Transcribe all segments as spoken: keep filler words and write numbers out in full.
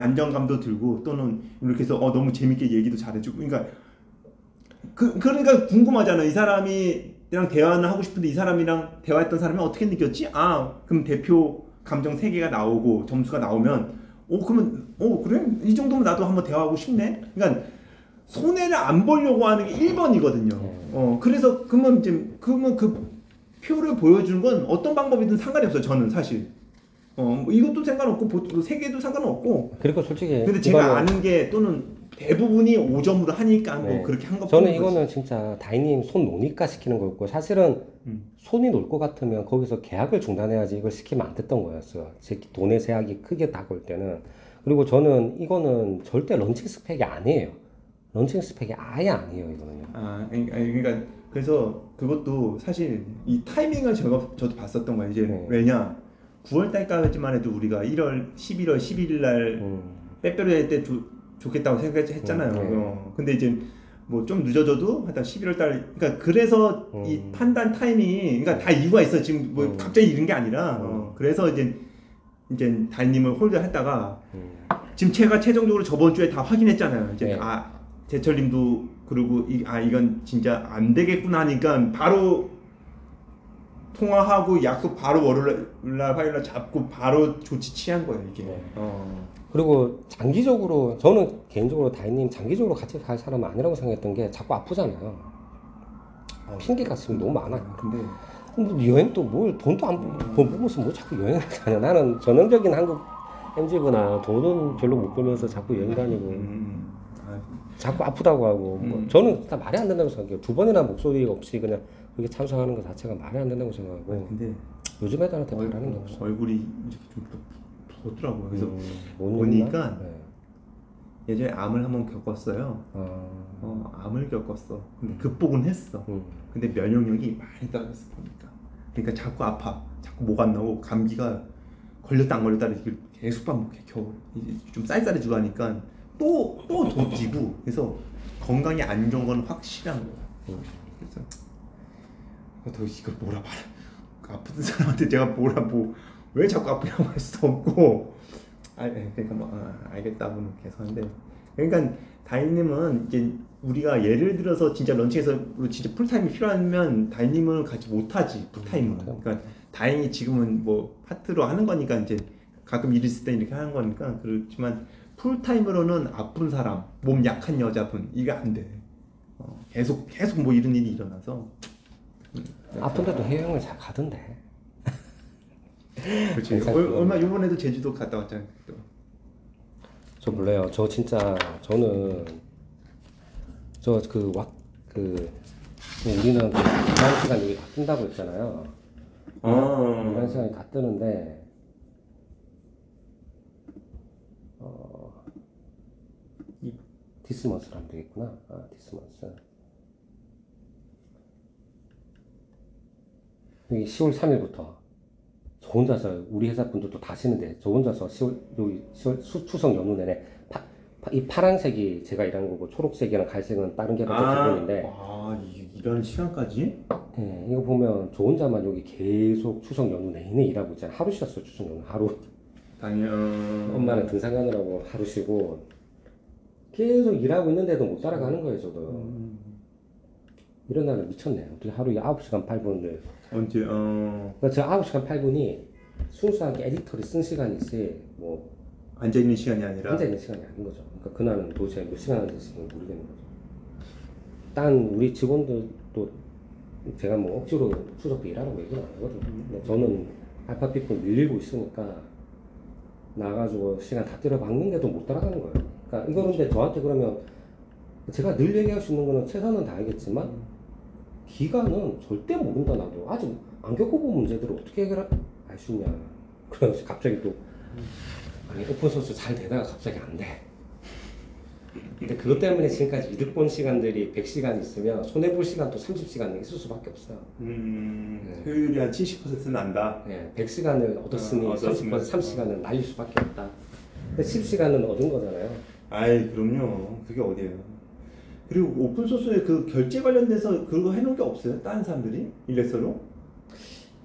안정감도 들고 또는 이렇게 해서 어, 너무 재밌게 얘기도 잘해주고 그러니까 그, 그러니까 궁금하잖아. 이 사람이랑 대화는 하고 싶은데 이 사람이랑 대화했던 사람이 어떻게 느꼈지? 아, 그럼 대표 감정 세 개가 나오고 점수가 나오면 오, 그러면 오, 그래? 이 정도면 나도 한번 대화하고 싶네. 그러니까 손해를 안 보려고 하는 게 일 번이거든요. 어, 그래서 그러면 이제 그러면 그 표를 보여주는 건 어떤 방법이든 상관이 없어요. 저는 사실. 어, 뭐 이것도 상관없고 보통 세 개도 상관없고. 그리고 솔직히 근데 제가 이거는 아는 게 또는 대부분이 오 점으로 하니까 뭐 네. 그렇게 한 저는 것뿐인 거지. 이거는 진짜 다이님 손 노니까 시키는 거였고 사실은 음. 손이 놀 것 같으면 거기서 계약을 중단해야지 이걸 시키면 안 됐던 거였어요. 제 돈의 제약이 크게 다가올 때는. 그리고 저는 이거는 절대 런칭 스펙이 아니에요. 런칭 스펙이 아예 아니에요, 이거는요. 아, 아니, 아니, 그러니까 그래서 그것도 사실 이 타이밍을 제가 저도 봤었던 거예요. 이제 네. 왜냐 구월 달까지만 해도 우리가 일월, 십일월, 십일 일 날 음, 빼빼로 할때 좋겠다고 음, 생각했잖아요. 네. 어. 근데 이제 뭐 좀 늦어져도 하여튼 십일월 달 그러니까 그래서 이 음, 판단 타이밍이 그러니까 다 이유가 있어. 지금 뭐 음, 갑자기 이런 게 아니라 음, 어. 그래서 이제 이제 달님을 홀드했다가 음. 지금 제가 최종적으로 저번 주에 다 확인했잖아요. 이제 네. 아 제철님도 그리고 이, 아 이건 진짜 안 되겠구나 하니까 바로 통화하고 약속 바로 월요일 날 화요일 날 잡고 바로 조치 취한 거예요 이게. 네. 어. 그리고 장기적으로 저는 개인적으로 다이님 장기적으로 같이 갈 사람은 아니라고 생각했던 게 자꾸 아프잖아요. 어, 핑계가 지금 너무 많아요. 근데 뭐 여행도 뭘 돈도 안 벌면서 뭐 자꾸 여행을 다녀. 나는 전형적인 한국 엠지구나. 돈은 별로 못 벌면서 자꾸 여행 다니고 음, 아, 자꾸 아프다고 하고 뭐 음, 저는 다 말이 안 된다고 생각해요. 두 번이나 목소리 없이 그냥 그렇게 참석하는 것 자체가 말이 안 된다고 아니, 생각하고 근데 요즘 애들한테 얼, 바라는 게 어, 없어. 얼굴이 이렇게 좀 부었더라고요. 그래서 음, 뭔일 있나? 보니까 네. 예전에 암을 한번 겪었어요. 아, 어, 암을 겪었어. 근데 음, 극복은 했어. 음, 근데 면역력이 많이 떨어졌어 보니까. 그러니까 자꾸 아파. 자꾸 목 안 나고 감기가 걸렸다 안 걸렸다 이렇게 계속 반복해. 겨우 이제 좀 쌀쌀해지고 하니까 또또 도지고 그래서 건강이 안 좋은 건 확실한 거야. 음. 그래서 더 이걸 뭐라 말해. 아픈 사람한테 제가 뭐라 뭐 왜 자꾸 아프냐고 할 수도 없고 아 예, 그러니까 뭐 아, 알겠다고는 계속 하는데 그러니까 다인님은 이제 우리가 예를 들어서 진짜 런칭해서 진짜 풀타임이 필요하면 다인님은 같이 못하지 음, 풀타임은 못해요, 그러니까 못해요. 다행히 지금은 뭐 파트로 하는 거니까 이제 가끔 일 있을 때 이렇게 하는 거니까 그렇지만 풀타임으로는 아픈 사람 몸 약한 여자분 이게 안돼 어, 계속 계속 뭐 이런 일이 일어나서 아픈데도 해외여행을 잘 가던데. 그렇지. 항상 얼- 얼마 그겁니다. 이번에도 제주도 갔다 왔잖아요. 또. 저 몰라요. 저 진짜 저는 저 그 와 그 우리는 그 일반 시간 여기 다 뜬다고 했잖아요. 일반 아, 시간이 다 뜨는데 이 디스먼스라면 되겠구나. 아, 디스먼스. 여기 시월 삼 일부터 저 혼자서 우리 회사 분들도 다 쉬는데 저 혼자서 시월 여기 시월 수, 추석 연휴 내내 파, 파, 이 파란색이 제가 일하는 거고 초록색이랑 갈색은 다른 개발자 아, 직원인데 아, 이- 이런 시간까지? 예, 이거 보면 저 혼자만 여기 계속 추석 연휴 내내 일하고 있잖아요. 하루 쉬었어요, 추석 연휴. 하루. 엄마는 당연. 등산 가느라고 하루 쉬고 계속 일하고 있는데도 못 따라가는 거예요, 저도. 이런 날은 미쳤네요. 어떻게 하루에 아홉 시간 팔 분을. 언제? 어, 그러니까 저 아홉 시간 팔 분이 순수하게 에디터를 쓴 시간이지, 뭐, 앉아 있는 시간이 아니라. 앉아있는 시간이 아닌 거죠. 그러니까 그날은 도대체 몇 시간 앉아있을지 모르겠는 거죠. 딴 우리 직원들도 제가 뭐 억지로 추석 때 일하라고 얘기는 안 하거든요. 근데 저는 알파피콘 밀리고 있으니까 나가지고 시간 다 때려 박는데도 못 따라가는 거예요. 그러니까 이거는 근데 저한테 그러면 제가 늘 얘기할 수 있는 거는 최선은 다하겠지만 기간은 절대 모른다 나도 아직 안 겪어본 문제들을 어떻게 해결할 수 있냐. 그래서 갑자기 또 아니 오픈소스 잘 되다가 갑자기 안 돼. 근데 그것 때문에 지금까지 이득 본 시간들이 백 시간 있으면 손해볼 시간도 삼십 시간 있을 수밖에 없어요. 음, 네. 효율이 한 칠십 퍼센트는 난다. 네, 백 시간을 얻었으니 어, 삼십 퍼센트, 얻었으면. 어. 삼십 시간은 날릴 수밖에 없다. 근데 십 시간은 얻은 거잖아요. 아이, 그럼요. 그게 어디예요? 그리고 오픈 소스에 그 결제 관련돼서 그거 해놓은 게 없어요? 다른 사람들이? 일렉서로?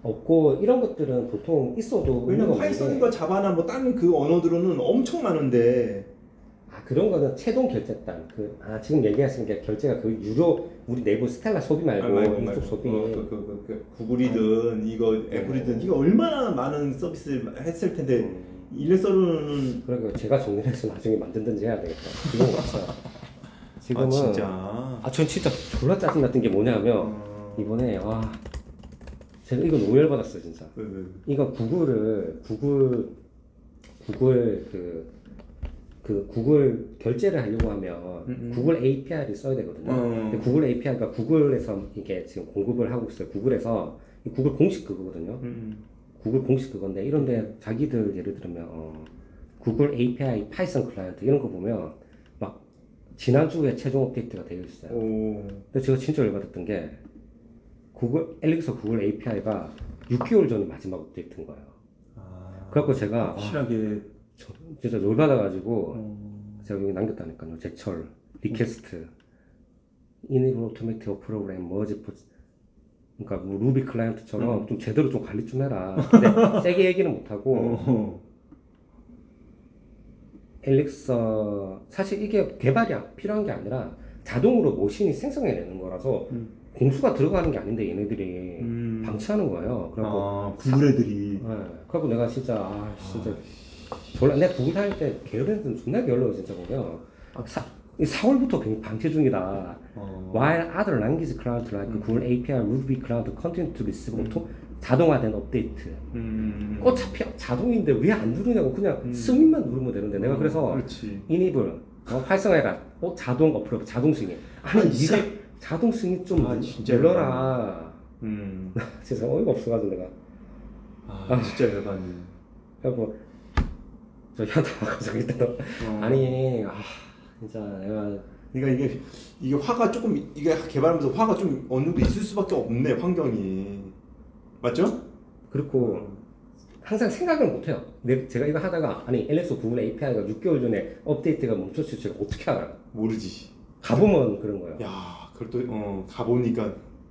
없고 이런 것들은 보통 있어도 의미가 왜냐면 없는 파이썬과 게 자바나 뭐 다른 그 언어들은 엄청 많은데. 아, 그런 거는 최종 결제단. 그, 아, 지금 얘기하시는 게 결제가 그 유료, 우리 내부 스텔라 소비 아, 말고, 말고 이쪽 말고 소비. 어, 그, 그, 그, 그 구글이든 이거 애플이든 네. 이거 얼마나 많은 서비스를 했을 텐데 일렉서르는 그러니까 제가 정리를 해서 나중에 만든든지 해야 되겠다. 지금은 없어요. 아 지금은, 진짜 아, 전 진짜 졸라 짜증났던 게 뭐냐면, 어... 이번에, 와, 제가 이거 너무 열받았어요, 진짜. 왜, 왜, 왜. 이거 구글을, 구글, 구글 그, 그 구글 결제를 하려고 하면 음, 음. 구글 에이피아이를 써야 되거든요. 어. 근데 구글 에이피아이가 구글에서 이게 지금 공급을 하고 있어요. 구글에서 이 구글 공식 그거거든요. 음, 구글 공식 그건데 이런데 자기들 예를 들면 어, 구글 에이피아이 파이썬 클라이언트 이런 거 보면 막 지난주에 최종 업데이트가 되어 있어요. 오. 근데 제가 진짜 열받았던 게 구글 엘릭서 구글 에이피아이가 육 개월 전에 마지막 업데이트인 거예요. 아, 그래갖고 제가 와, 확실하게 저- 진짜 열받아가지고 어... 제가 여기 남겼다니까요. 제철, 리퀘스트, 이니블 오토매틱 프로그램, 머지 포 그러니까 뭐 루비 클라이언트처럼 음. 좀 제대로 좀 관리 좀 해라. 근데 세게 얘기는 못하고 어. 엘릭서 사실 이게 개발이 필요한 게 아니라 자동으로 머신이 생성해내는 거라서 음. 공수가 들어가는 게 아닌데 얘네들이 음. 방치하는 거예요. 그래갖고 아, 구글 애들이 예, 그래갖고 내가 진짜 아 진짜 졸라 내가 구글 다닐 때 걔네들은 존나 게을러요 진짜 보면 사, 사월부터 방치 중이다. 어... While other language clients like Google 에이피아이, Ruby Cloud continue to receive auto, 자동화된 업데이트. 음. 어차피 자동인데 왜 안 누르냐고 그냥 승인만 누르면 되는데 내가 어, 그래서 그렇지. 이니블 어, 활성화해라. 어, 자동 어플 자동 승인. 아니 아, 네가 씨. 자동 승인 좀 아, 눌- 진짜 눌러라. 음. 진짜 어이가 없어가지고 내가 아, 진짜 열받네. 그래갖고 저 현타 와가지고 이때도 어. 아니 아 진짜 내가 그러니까 이게 이게 화가 조금 이게 개발하면서 화가 좀 어느 정도 있을 수밖에 없네 환경이 맞죠? 그렇고 항상 생각을 못해요. 내, 제가 이거 하다가 아니 엘엑스 구글 에이피아이가 육 개월 전에 업데이트가 멈췄을 줄 제가 어떻게 알아요? 모르지. 가보면 그런 거예요. 야, 그걸 또 어, 가보니까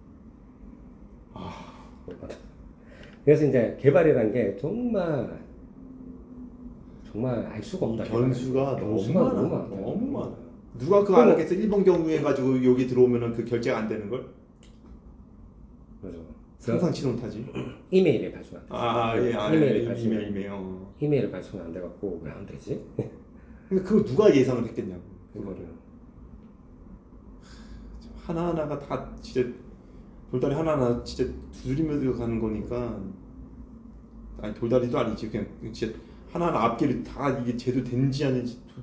그래서 이제 개발이라는 게 정말 정말 알 수가 없다. 변수가 개발할 때. 너무 변수가 많아. 너무 많다. 너무 많아. 누가 그거 안 하겠어? 일본 경우에 가지고 여기 들어오면은 그 결제가 안 되는 걸? 그죠. 상상치 못하지. 이메일에 발송 안 돼. 아, 예, 아, 이메일에 예, 발송 이메일, 이메일. 어. 이메일에 발송이 안 돼갖고 왜 안 되지? 그러니까 그걸 누가 예상을 했겠냐고. 그거를 하나하나가 다 진짜 돌다리 하나하나 진짜 두드리면서 가는 거니까 아니 돌다리도 아니지 그냥 진짜 하나하나 앞길이 다 이게 제대로 된지 아닌지